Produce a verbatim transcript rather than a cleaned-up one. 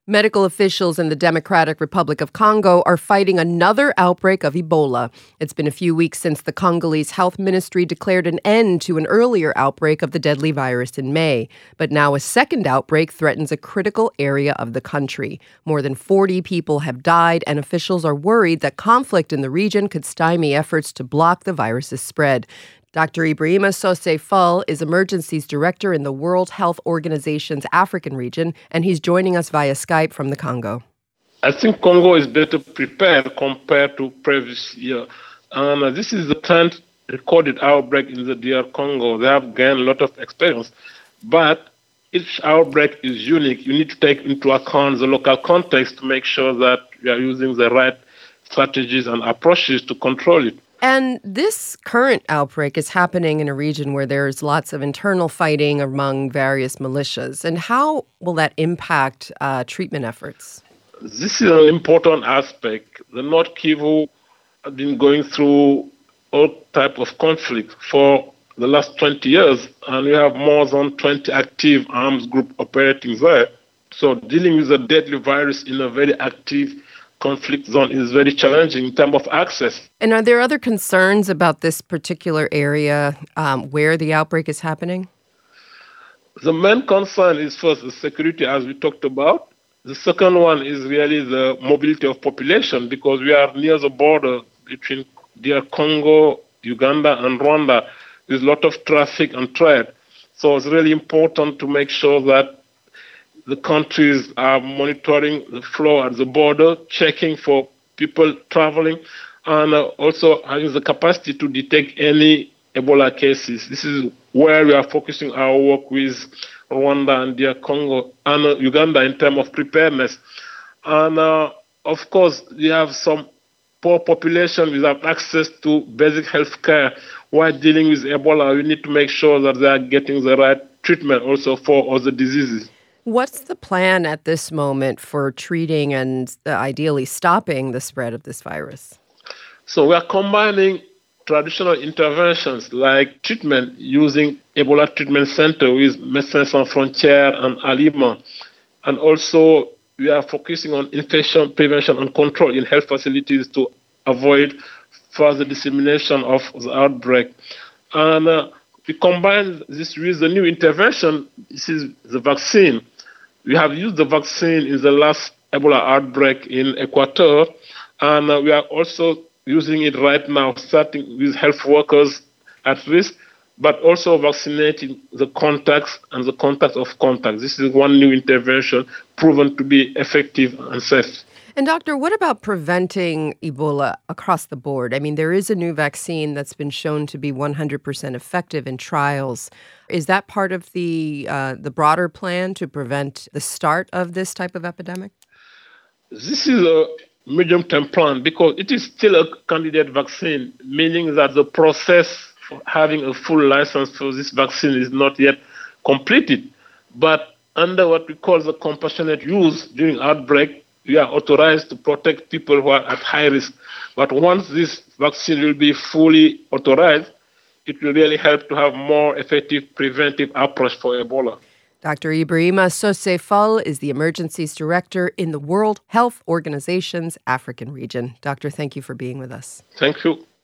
Medical officials in the Democratic Republic of Congo are fighting another outbreak of Ebola. It's been a few weeks since the Congolese health ministry declared an end to an earlier outbreak of the deadly virus in May. But now a second outbreak threatens a critical area of the country. More than forty people have died, and officials are worried that conflict in the region could stymie efforts to block the virus's spread. Doctor Ibrahima Sosé Fall is Emergencies Director in the World Health Organization's African region, and he's joining us via Skype from the Congo. I think Congo is better prepared compared to previous year. And uh, this is the tenth recorded outbreak in the D R Congo. They have gained a lot of experience. But each outbreak is unique. You need to take into account the local context to make sure that we are using the right strategies and approaches to control it. And this current outbreak is happening in a region where there's lots of internal fighting among various militias. And how will that impact uh, treatment efforts? This is an important aspect. The North Kivu have been going through all type of conflict for the last twenty years, and we have more than twenty active arms groups operating there. So dealing with a deadly virus in a very active conflict zone is very challenging in terms of access. And are there other concerns about this particular area um, where the outbreak is happening? The main concern is first the security, as we talked about. The second one is really the mobility of population, because we are near the border between D R Congo, Uganda, and Rwanda. There's a lot of traffic and trade. So it's really important to make sure that the countries are monitoring the flow at the border, checking for people traveling, and uh, also having the capacity to detect any Ebola cases. This is where we are focusing our work with Rwanda and D R Congo and uh, Uganda in terms of preparedness. And uh, of course, we have some poor population without access to basic health care. While dealing with Ebola, we need to make sure that they are getting the right treatment also for other diseases. What's the plan at this moment for treating and uh, ideally stopping the spread of this virus? So we are combining traditional interventions like treatment using Ebola Treatment Center with Médecins Sans Frontières and Alima. And also we are focusing on infection prevention and control in health facilities to avoid further dissemination of the outbreak. And uh, we combine this with the new intervention. This is the vaccine. We have used the vaccine in the last Ebola outbreak in Equateur, and uh, we are also using it right now, starting with health workers at risk, but also vaccinating the contacts and the contacts of contacts. This is one new intervention proven to be effective and safe. And doctor, what about preventing Ebola across the board? I mean, there is a new vaccine that's been shown to be one hundred percent effective in trials. Is that part of the uh, the broader plan to prevent the start of this type of epidemic? This is a medium-term plan because it is still a candidate vaccine, meaning that the process for having a full license for this vaccine is not yet completed. But under what we call the compassionate use during outbreak, we are authorized to protect people who are at high risk. But once this vaccine will be fully authorized, it will really help to have more effective preventive approach for Ebola. Doctor Ibrahima Sosé Fall is the Emergencies Director in the World Health Organization's African region. Doctor, thank you for being with us. Thank you.